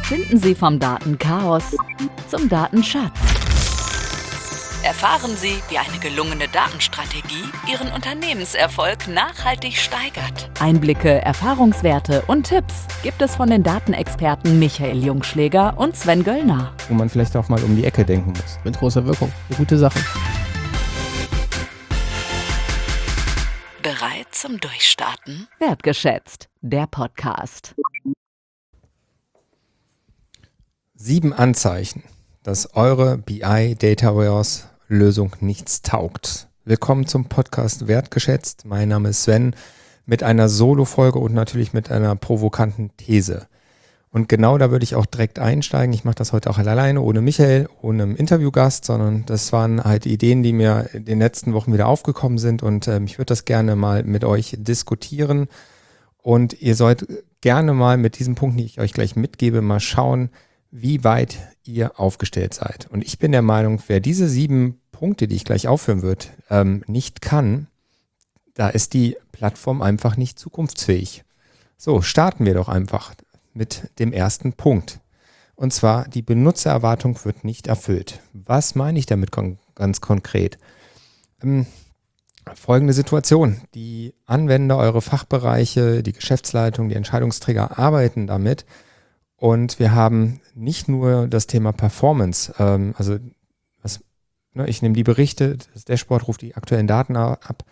Finden Sie vom Datenchaos zum Datenschatz. Erfahren Sie, wie eine gelungene Datenstrategie Ihren Unternehmenserfolg nachhaltig steigert. Einblicke, Erfahrungswerte und Tipps gibt es von den Datenexperten Michael Jungschläger und Sven Göllner. Wo man vielleicht auch mal um die Ecke denken muss. Mit großer Wirkung. Eine gute Sache. Bereit zum Durchstarten? Wertgeschätzt, der Podcast. 7 Anzeichen, dass eure BI Data Warehouse Lösung nichts taugt. Willkommen zum Podcast Wertgeschätzt. Mein Name ist Sven mit einer Solo-Folge und natürlich mit einer provokanten These. Und genau da würde ich auch direkt einsteigen. Ich mache das heute auch alleine, ohne Michael, ohne einen Interviewgast, sondern das waren halt Ideen, die mir in den letzten Wochen wieder aufgekommen sind und ich würde das gerne mal mit euch diskutieren. Und ihr sollt gerne mal mit diesen Punkten, die ich euch gleich mitgebe, mal schauen, wie weit ihr aufgestellt seid. Und ich bin der Meinung, wer diese 7 Punkte, die ich gleich aufführen würde, nicht kann, da ist die Plattform einfach nicht zukunftsfähig. So, starten wir doch einfach mit dem ersten Punkt. Und zwar, die Benutzererwartung wird nicht erfüllt. Was meine ich damit ganz konkret? Folgende Situation. Die Anwender, eure Fachbereiche, die Geschäftsleitung, die Entscheidungsträger arbeiten damit. Und wir haben nicht nur das Thema Performance, ich nehme die Berichte, das Dashboard ruft die aktuellen Daten ab.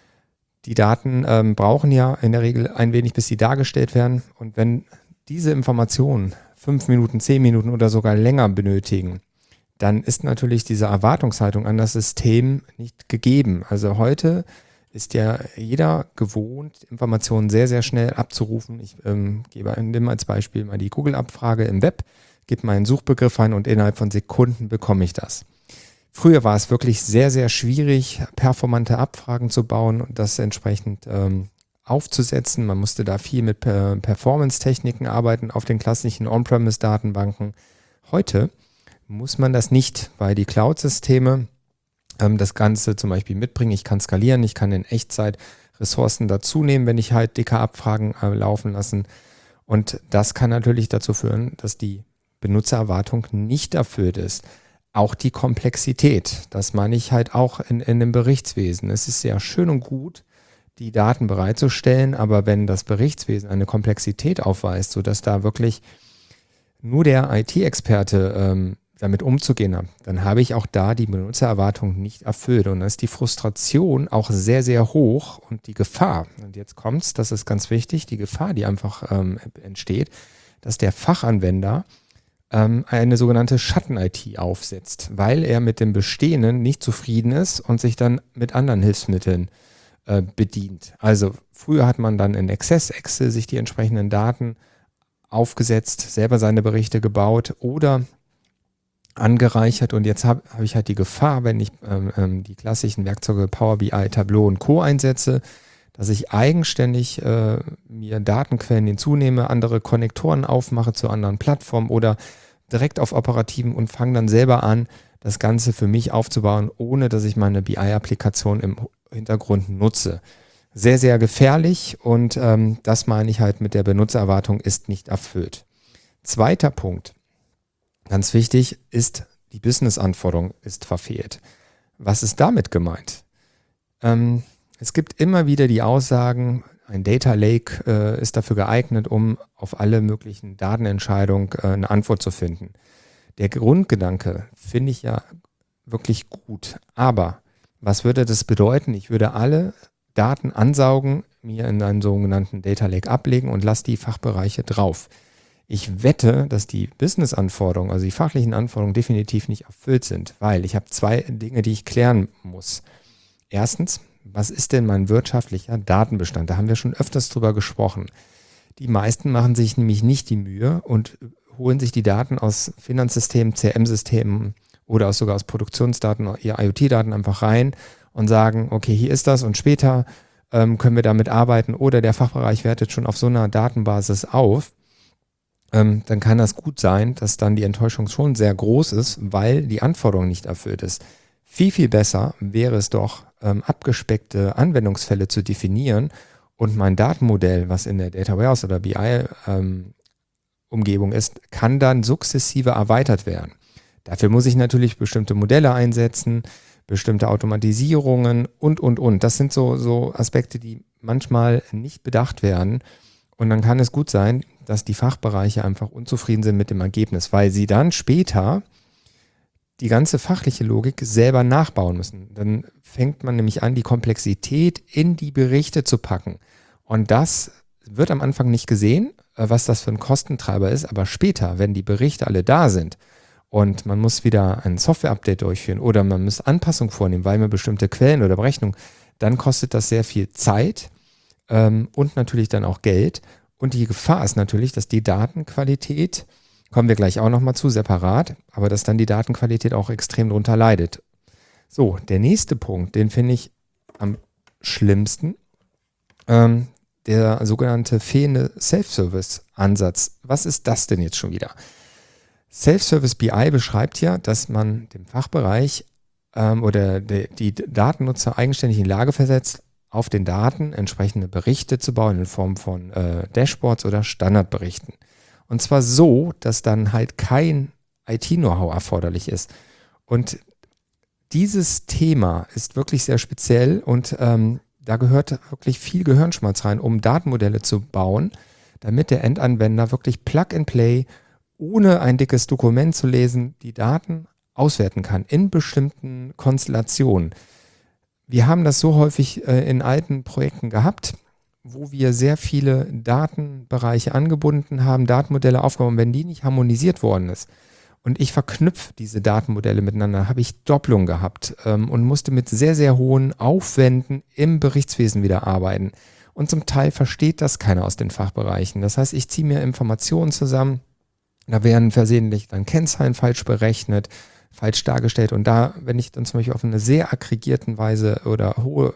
Die Daten brauchen ja in der Regel ein wenig, bis sie dargestellt werden. Und wenn diese Informationen 5 Minuten, 10 Minuten oder sogar länger benötigen, dann ist natürlich diese Erwartungshaltung an das System nicht gegeben. Also heute ist ja jeder gewohnt, Informationen sehr, sehr schnell abzurufen. Ich nehme als Beispiel mal die Google-Abfrage im Web, gebe meinen Suchbegriff ein und innerhalb von Sekunden bekomme ich das. Früher war es wirklich sehr, sehr schwierig, performante Abfragen zu bauen und das entsprechend aufzusetzen. Man musste da viel mit Performance-Techniken arbeiten auf den klassischen On-Premise-Datenbanken. Heute muss man das nicht, weil die Cloud-Systeme das Ganze zum Beispiel mitbringen. Ich kann skalieren, ich kann in Echtzeit Ressourcen dazu nehmen, wenn ich halt dicke Abfragen laufen lassen. Und das kann natürlich dazu führen, dass die Benutzererwartung nicht erfüllt ist. Auch die Komplexität, das meine ich halt auch in dem Berichtswesen. Es ist sehr schön und gut, die Daten bereitzustellen, aber wenn das Berichtswesen eine Komplexität aufweist, sodass da wirklich nur der IT-Experte damit umzugehen hat, dann habe ich auch da die Benutzererwartung nicht erfüllt. Und da ist die Frustration auch sehr, sehr hoch und die Gefahr, und jetzt kommt's, das ist ganz wichtig, die Gefahr, die einfach entsteht, dass der Fachanwender eine sogenannte Schatten-IT aufsetzt, weil er mit dem Bestehenden nicht zufrieden ist und sich dann mit anderen Hilfsmitteln bedient. Also früher hat man dann in Excel sich die entsprechenden Daten aufgesetzt, selber seine Berichte gebaut oder angereichert und jetzt habe ich halt die Gefahr, wenn ich die klassischen Werkzeuge Power BI, Tableau und Co. einsetze, dass ich eigenständig mir Datenquellen hinzunehme, andere Konnektoren aufmache zu anderen Plattformen oder direkt auf operativen und fange dann selber an, das Ganze für mich aufzubauen, ohne dass ich meine BI-Applikation im Hintergrund nutze. Sehr, sehr gefährlich und das meine ich halt mit der Benutzererwartung ist nicht erfüllt. Zweiter Punkt, ganz wichtig, ist die Business-Anforderung ist verfehlt. Was ist damit gemeint? Es gibt immer wieder die Aussagen, ein Data Lake ist dafür geeignet, um auf alle möglichen Datenentscheidungen eine Antwort zu finden. Der Grundgedanke finde ich ja wirklich gut, aber was würde das bedeuten? Ich würde alle Daten ansaugen, mir in einen sogenannten Data Lake ablegen und lasse die Fachbereiche drauf. Ich wette, dass die Business-Anforderungen, also die fachlichen Anforderungen definitiv nicht erfüllt sind, weil ich habe 2 Dinge, die ich klären muss. Erstens, was ist denn mein wirtschaftlicher Datenbestand? Da haben wir schon öfters drüber gesprochen. Die meisten machen sich nämlich nicht die Mühe und holen sich die Daten aus Finanzsystemen, CRM-Systemen oder sogar aus Produktionsdaten, ihre IoT-Daten einfach rein und sagen, okay, hier ist das und später können wir damit arbeiten oder der Fachbereich wertet schon auf so einer Datenbasis auf. Dann kann das gut sein, dass dann die Enttäuschung schon sehr groß ist, weil die Anforderung nicht erfüllt ist. Viel, viel besser wäre es doch, abgespeckte Anwendungsfälle zu definieren und mein Datenmodell, was in der Data Warehouse oder BI Umgebung ist, kann dann sukzessive erweitert werden. Dafür muss ich natürlich bestimmte Modelle einsetzen, bestimmte Automatisierungen und. Das sind so Aspekte, die manchmal nicht bedacht werden. Und dann kann es gut sein, dass die Fachbereiche einfach unzufrieden sind mit dem Ergebnis, weil sie dann später die ganze fachliche Logik selber nachbauen müssen. Dann fängt man nämlich an, die Komplexität in die Berichte zu packen. Und das wird am Anfang nicht gesehen, was das für ein Kostentreiber ist, aber später, wenn die Berichte alle da sind und man muss wieder ein Software-Update durchführen oder man muss Anpassungen vornehmen, weil man bestimmte Quellen oder Berechnungen, dann kostet das sehr viel Zeit und natürlich dann auch Geld. Und die Gefahr ist natürlich, dass die Datenqualität, kommen wir gleich auch nochmal zu, separat, aber dass dann die Datenqualität auch extrem drunter leidet. So, der nächste Punkt, den finde ich am schlimmsten, der sogenannte fehlende Self-Service-Ansatz. Was ist das denn jetzt schon wieder? Self-Service BI beschreibt ja, dass man dem Fachbereich oder die Datennutzer eigenständig in die Lage versetzt, auf den Daten entsprechende Berichte zu bauen in Form von Dashboards oder Standardberichten. Und zwar so, dass dann halt kein IT-Know-how erforderlich ist. Und dieses Thema ist wirklich sehr speziell und da gehört wirklich viel Gehirnschmalz rein, um Datenmodelle zu bauen, damit der Endanwender wirklich Plug-and-Play, ohne ein dickes Dokument zu lesen, die Daten auswerten kann in bestimmten Konstellationen. Wir haben das so häufig in alten Projekten gehabt, wo wir sehr viele Datenbereiche angebunden haben, Datenmodelle aufgebaut, wenn die nicht harmonisiert worden ist und ich verknüpfe diese Datenmodelle miteinander, habe ich Doppelung gehabt und musste mit sehr, sehr hohen Aufwänden im Berichtswesen wieder arbeiten. Und zum Teil versteht das keiner aus den Fachbereichen. Das heißt, ich ziehe mir Informationen zusammen, da werden versehentlich dann Kennzahlen falsch berechnet, falsch dargestellt und da, wenn ich dann zum Beispiel auf eine sehr aggregierten Weise oder hohe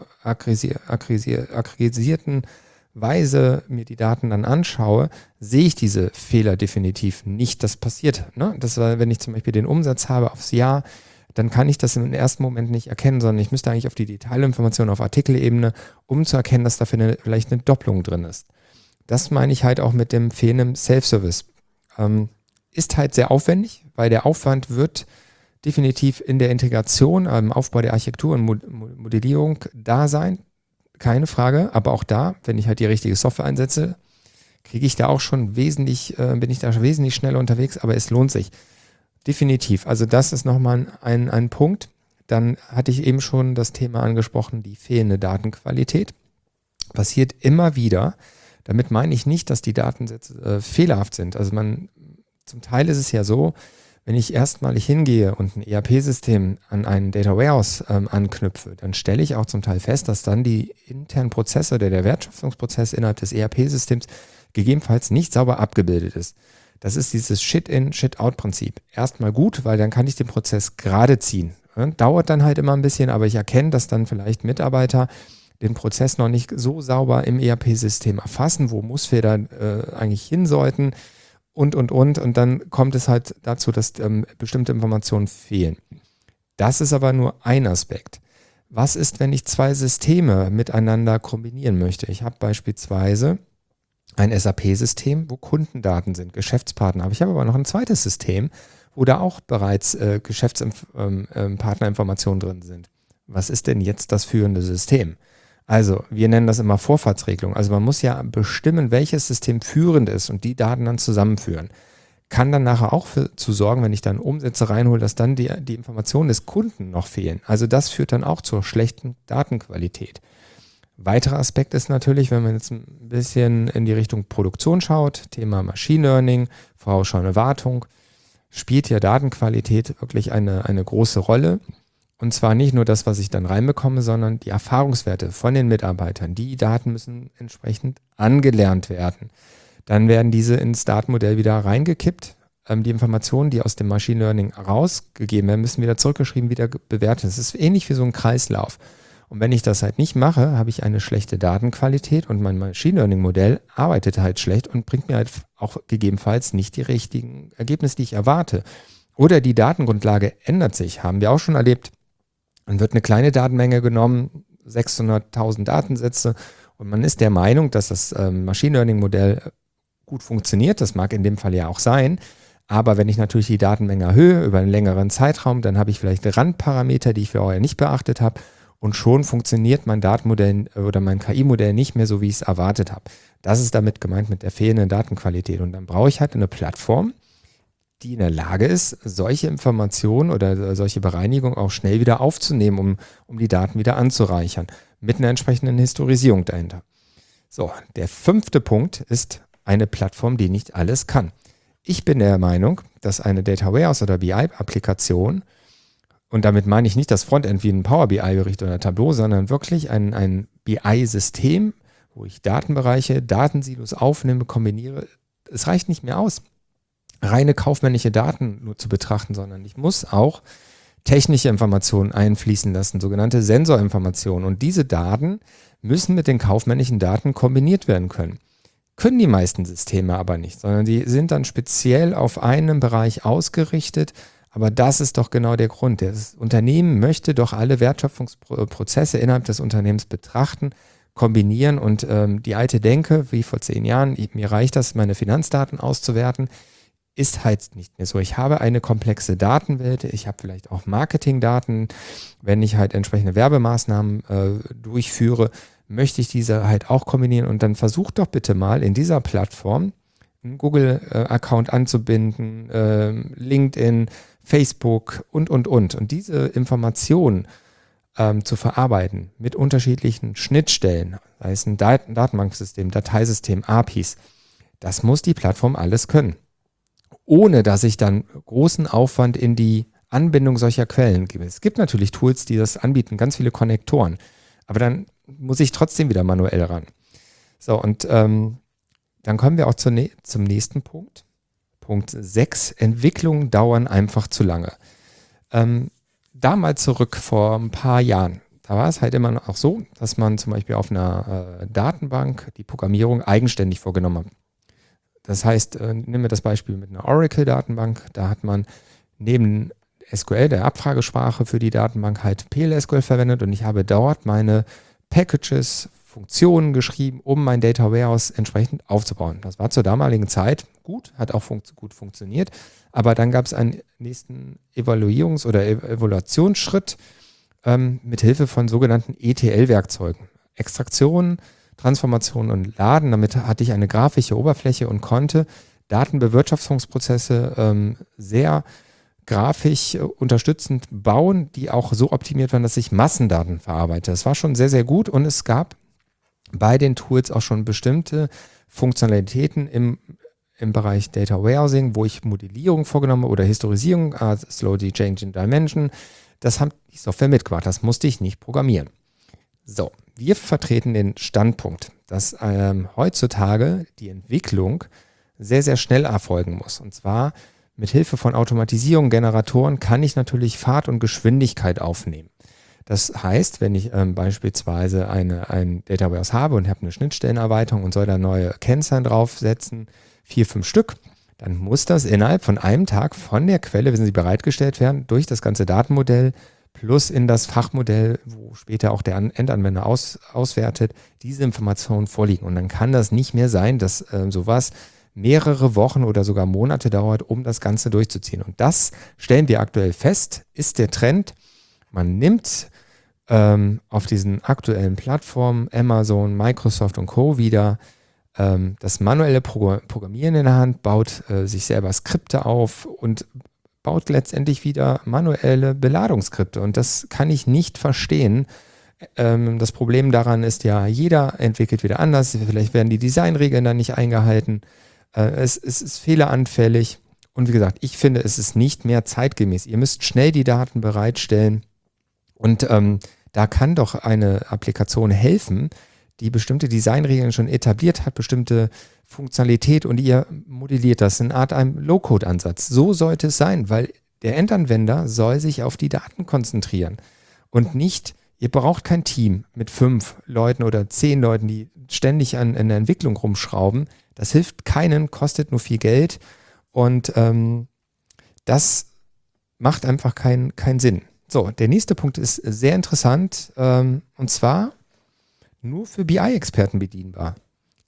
aggregisierten Weise mir die Daten dann anschaue, sehe ich diese Fehler definitiv nicht. Das passiert. Ne? Das war, wenn ich zum Beispiel den Umsatz habe aufs Jahr, dann kann ich das im ersten Moment nicht erkennen, sondern ich müsste eigentlich auf die Detailinformation auf Artikelebene, um zu erkennen, dass da vielleicht eine Doppelung drin ist. Das meine ich halt auch mit dem fehlenden Self-Service. Ist halt sehr aufwendig, weil der Aufwand wird definitiv in der Integration, im Aufbau der Architektur und Modellierung da sein, keine Frage, aber auch da, wenn ich halt die richtige Software einsetze, bin ich da schon wesentlich schneller unterwegs, aber es lohnt sich. Definitiv, also das ist nochmal ein Punkt. Dann hatte ich eben schon das Thema angesprochen, die fehlende Datenqualität. Passiert immer wieder. Damit meine ich nicht, dass die Datensätze fehlerhaft sind. Also zum Teil ist es ja so, wenn ich erstmalig hingehe und ein ERP-System an einen Data Warehouse anknüpfe, dann stelle ich auch zum Teil fest, dass dann die internen Prozesse oder der Wertschöpfungsprozess innerhalb des ERP-Systems gegebenenfalls nicht sauber abgebildet ist. Das ist dieses Shit-in, Shit-out-Prinzip. Erstmal gut, weil dann kann ich den Prozess gerade ziehen. Dauert dann halt immer ein bisschen, aber ich erkenne, dass dann vielleicht Mitarbeiter den Prozess noch nicht so sauber im ERP-System erfassen, wo Mussfehler eigentlich hin sollten. Und dann kommt es halt dazu, dass bestimmte Informationen fehlen. Das ist aber nur ein Aspekt. Was ist, wenn ich zwei Systeme miteinander kombinieren möchte? Ich habe beispielsweise ein SAP-System, wo Kundendaten sind, Geschäftspartner. Aber ich habe aber noch ein zweites System, wo da auch bereits Geschäftspartnerinformationen drin sind. Was ist denn jetzt das führende System? Also, wir nennen das immer Vorfahrtsregelung. Also man muss ja bestimmen, welches System führend ist und die Daten dann zusammenführen. Kann dann nachher auch zu sorgen, wenn ich dann Umsätze reinhole, dass dann die Informationen des Kunden noch fehlen. Also das führt dann auch zur schlechten Datenqualität. Weiterer Aspekt ist natürlich, wenn man jetzt ein bisschen in die Richtung Produktion schaut, Thema Machine Learning, vorausschauende Wartung, spielt ja Datenqualität wirklich eine große Rolle. Und zwar nicht nur das, was ich dann reinbekomme, sondern die Erfahrungswerte von den Mitarbeitern. Die Daten müssen entsprechend angelernt werden. Dann werden diese ins Datenmodell wieder reingekippt. Die Informationen, die aus dem Machine Learning rausgegeben werden, müssen wieder zurückgeschrieben, wieder bewertet. Das ist ähnlich wie so ein Kreislauf. Und wenn ich das halt nicht mache, habe ich eine schlechte Datenqualität und mein Machine Learning Modell arbeitet halt schlecht und bringt mir halt auch gegebenenfalls nicht die richtigen Ergebnisse, die ich erwarte. Oder die Datengrundlage ändert sich, haben wir auch schon erlebt. Dann wird eine kleine Datenmenge genommen, 600.000 Datensätze und man ist der Meinung, dass das Machine Learning Modell gut funktioniert. Das mag in dem Fall ja auch sein. Aber wenn ich natürlich die Datenmenge erhöhe über einen längeren Zeitraum, dann habe ich vielleicht Randparameter, die ich vorher nicht beachtet habe. Und schon funktioniert mein Datenmodell oder mein KI-Modell nicht mehr so, wie ich es erwartet habe. Das ist damit gemeint mit der fehlenden Datenqualität. Und dann brauche ich halt eine Plattform, die in der Lage ist, solche Informationen oder solche Bereinigung auch schnell wieder aufzunehmen, um die Daten wieder anzureichern, mit einer entsprechenden Historisierung dahinter. So, der 5. Punkt ist eine Plattform, die nicht alles kann. Ich bin der Meinung, dass eine Data Warehouse oder BI-Applikation, und damit meine ich nicht das Frontend wie ein Power BI-Bericht oder Tableau, sondern wirklich ein BI-System, wo ich Datenbereiche, Datensilos aufnehme, kombiniere. Es reicht nicht mehr aus, reine kaufmännische Daten nur zu betrachten, sondern ich muss auch technische Informationen einfließen lassen, sogenannte Sensorinformationen. Und diese Daten müssen mit den kaufmännischen Daten kombiniert werden können. Können die meisten Systeme aber nicht, sondern die sind dann speziell auf einen Bereich ausgerichtet. Aber das ist doch genau der Grund. Das Unternehmen möchte doch alle Wertschöpfungsprozesse innerhalb des Unternehmens betrachten, kombinieren und die alte Denke, wie vor 10 Jahren, mir reicht das, meine Finanzdaten auszuwerten, ist halt nicht mehr so. Ich habe eine komplexe Datenwelt, ich habe vielleicht auch Marketingdaten, wenn ich halt entsprechende Werbemaßnahmen durchführe, möchte ich diese halt auch kombinieren und dann versucht doch bitte mal in dieser Plattform einen Google-Account anzubinden, LinkedIn, Facebook und. Und diese Informationen zu verarbeiten mit unterschiedlichen Schnittstellen, sei es ein Datenbanksystem, Dateisystem, APIs, das muss die Plattform alles können. Ohne dass ich dann großen Aufwand in die Anbindung solcher Quellen gebe. Es gibt natürlich Tools, die das anbieten, ganz viele Konnektoren, aber dann muss ich trotzdem wieder manuell ran. So, und dann kommen wir auch zum nächsten Punkt. Punkt 6, Entwicklungen dauern einfach zu lange. Damals zurück vor ein paar Jahren, da war es halt immer noch so, dass man zum Beispiel auf einer Datenbank die Programmierung eigenständig vorgenommen hat. Das heißt, nehmen wir das Beispiel mit einer Oracle-Datenbank, da hat man neben SQL, der Abfragesprache für die Datenbank, halt PLSQL verwendet und ich habe dort meine Packages, Funktionen geschrieben, um mein Data Warehouse entsprechend aufzubauen. Das war zur damaligen Zeit gut, hat auch gut funktioniert, aber dann gab es einen nächsten Evaluierungs- oder Evaluationsschritt mit Hilfe von sogenannten ETL-Werkzeugen. Extraktion, Transformation und Laden, damit hatte ich eine grafische Oberfläche und konnte Datenbewirtschaftungsprozesse sehr grafisch unterstützend bauen, die auch so optimiert waren, dass ich Massendaten verarbeite. Das war schon sehr, sehr gut und es gab bei den Tools auch schon bestimmte Funktionalitäten im Bereich Data Warehousing, wo ich Modellierung vorgenommen oder Historisierung, Slowly Changing Dimension, das hat die Software mitgemacht, das musste ich nicht programmieren. So, wir vertreten den Standpunkt, dass heutzutage die Entwicklung sehr, sehr schnell erfolgen muss. Und zwar mit Hilfe von Automatisierung, Generatoren kann ich natürlich Fahrt und Geschwindigkeit aufnehmen. Das heißt, wenn ich beispielsweise ein Data Warehouse habe und habe eine Schnittstellenerweiterung und soll da neue Kennzahlen draufsetzen, 4, 5 Stück, dann muss das innerhalb von einem Tag von der Quelle, wenn sie bereitgestellt werden, durch das ganze Datenmodell plus in das Fachmodell, wo später auch der Endanwender auswertet, diese Informationen vorliegen. Und dann kann das nicht mehr sein, dass sowas mehrere Wochen oder sogar Monate dauert, um das Ganze durchzuziehen. Und das stellen wir aktuell fest, ist der Trend. Man nimmt auf diesen aktuellen Plattformen, Amazon, Microsoft und Co. wieder das manuelle Programmieren in der Hand, baut sich selber Skripte auf und baut letztendlich wieder manuelle Beladungsskripte. Und das kann ich nicht verstehen. Das Problem daran ist ja, jeder entwickelt wieder anders. Vielleicht werden die Designregeln dann nicht eingehalten. Es ist fehleranfällig. Und wie gesagt, ich finde, es ist nicht mehr zeitgemäß. Ihr müsst schnell die Daten bereitstellen. Und da kann doch eine Applikation helfen, die bestimmte Designregeln schon etabliert hat, bestimmte Funktionalität und ihr modelliert das in einem Low-Code-Ansatz. So sollte es sein, weil der Endanwender soll sich auf die Daten konzentrieren und nicht, ihr braucht kein Team mit 5 Leuten oder 10 Leuten, die ständig an der Entwicklung rumschrauben. Das hilft keinen, kostet nur viel Geld und das macht einfach keinen Sinn. So, der nächste Punkt ist sehr interessant und zwar nur für BI-Experten bedienbar.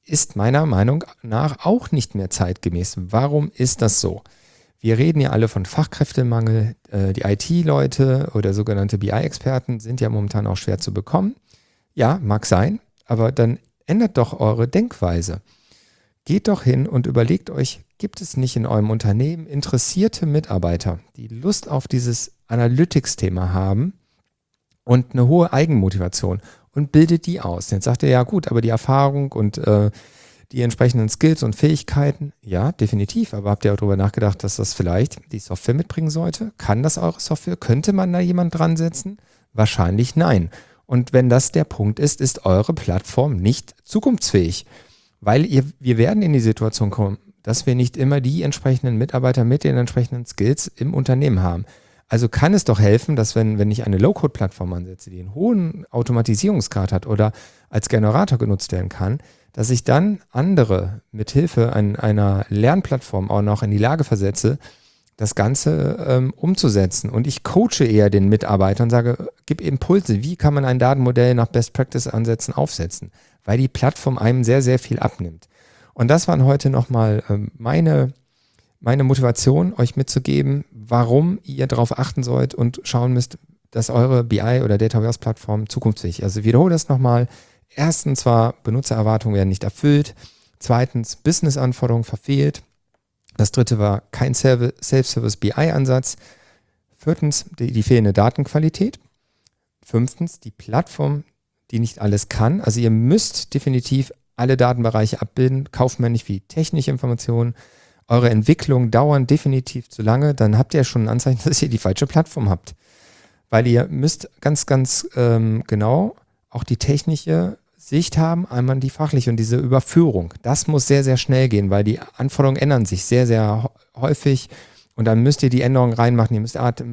ist meiner Meinung nach auch nicht mehr zeitgemäß. Warum ist das so? Wir reden ja alle von Fachkräftemangel. Die IT-Leute oder sogenannte BI-Experten sind ja momentan auch schwer zu bekommen. Ja, mag sein, aber dann ändert doch eure Denkweise. Geht doch hin und überlegt euch, gibt es nicht in eurem Unternehmen interessierte Mitarbeiter, die Lust auf dieses Analytics-Thema haben und eine hohe Eigenmotivation und bildet die aus. Jetzt sagt ihr, ja gut, aber die Erfahrung und die entsprechenden Skills und Fähigkeiten, ja, definitiv. Aber habt ihr auch darüber nachgedacht, dass das vielleicht die Software mitbringen sollte? Kann das eure Software? Könnte man da jemand dran setzen? Wahrscheinlich nein. Und wenn das der Punkt ist, ist eure Plattform nicht zukunftsfähig. Weil wir werden in die Situation kommen, dass wir nicht immer die entsprechenden Mitarbeiter mit den entsprechenden Skills im Unternehmen haben. Also kann es doch helfen, dass wenn ich eine Low-Code-Plattform ansetze, die einen hohen Automatisierungsgrad hat oder als Generator genutzt werden kann, dass ich dann andere mithilfe einer Lernplattform auch noch in die Lage versetze, das Ganze umzusetzen. Und ich coache eher den Mitarbeiter und sage, gib Impulse, wie kann man ein Datenmodell nach Best-Practice-Ansätzen aufsetzen, weil die Plattform einem sehr, sehr viel abnimmt. Und das waren heute nochmal meine Motivation, euch mitzugeben, warum ihr darauf achten sollt und schauen müsst, dass eure BI- oder Dataverse-Plattform zukunftsfähig ist. Also ich wiederhole das nochmal. Erstens war Benutzererwartungen werden nicht erfüllt. Zweitens, Business-Anforderungen verfehlt. Das dritte war kein Self-Service-BI-Ansatz. Viertens, die fehlende Datenqualität. Fünftens, die Plattform, die nicht alles kann. Also ihr müsst definitiv alle Datenbereiche abbilden, kaufmännisch wie technische Informationen. Eure Entwicklungen dauern definitiv zu lange. Dann habt ihr schon ein Anzeichen, dass ihr die falsche Plattform habt. Weil ihr müsst ganz genau auch die technische Sicht haben, einmal die fachliche und diese Überführung. Das muss sehr, sehr schnell gehen, weil die Anforderungen ändern sich sehr, sehr häufig und dann müsst ihr die Änderungen reinmachen. Ihr müsst im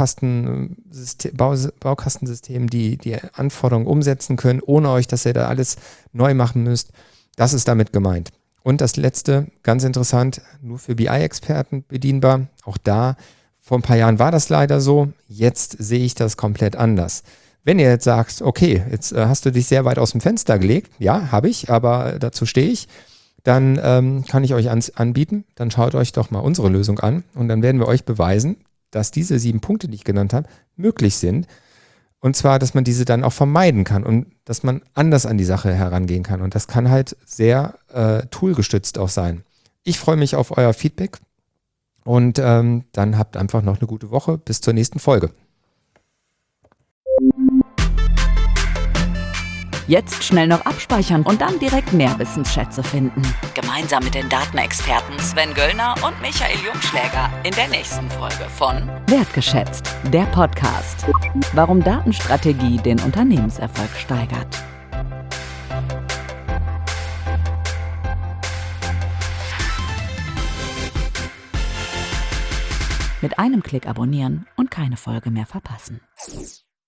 Baukastensystem die Anforderungen umsetzen können, ohne euch, dass ihr da alles neu machen müsst. Das ist damit gemeint. Und das letzte, ganz interessant, nur für BI-Experten bedienbar. Auch da, vor ein paar Jahren war das leider so. Jetzt sehe ich das komplett anders. Wenn ihr jetzt sagt, okay, jetzt hast du dich sehr weit aus dem Fenster gelegt, ja, habe ich, aber dazu stehe ich, dann kann ich euch anbieten, dann schaut euch doch mal unsere Lösung an und dann werden wir euch beweisen, dass diese 7 Punkte, die ich genannt habe, möglich sind. Und zwar, dass man diese dann auch vermeiden kann und dass man anders an die Sache herangehen kann. Und das kann halt sehr toolgestützt auch sein. Ich freue mich auf euer Feedback und dann habt einfach noch eine gute Woche. Bis zur nächsten Folge. Jetzt schnell noch abspeichern und dann direkt mehr Wissensschätze finden. Gemeinsam mit den Datenexperten Sven Göllner und Michael Jungschläger in der nächsten Folge von Wertgeschätzt, der Podcast. Warum Datenstrategie den Unternehmenserfolg steigert. Mit einem Klick abonnieren und keine Folge mehr verpassen.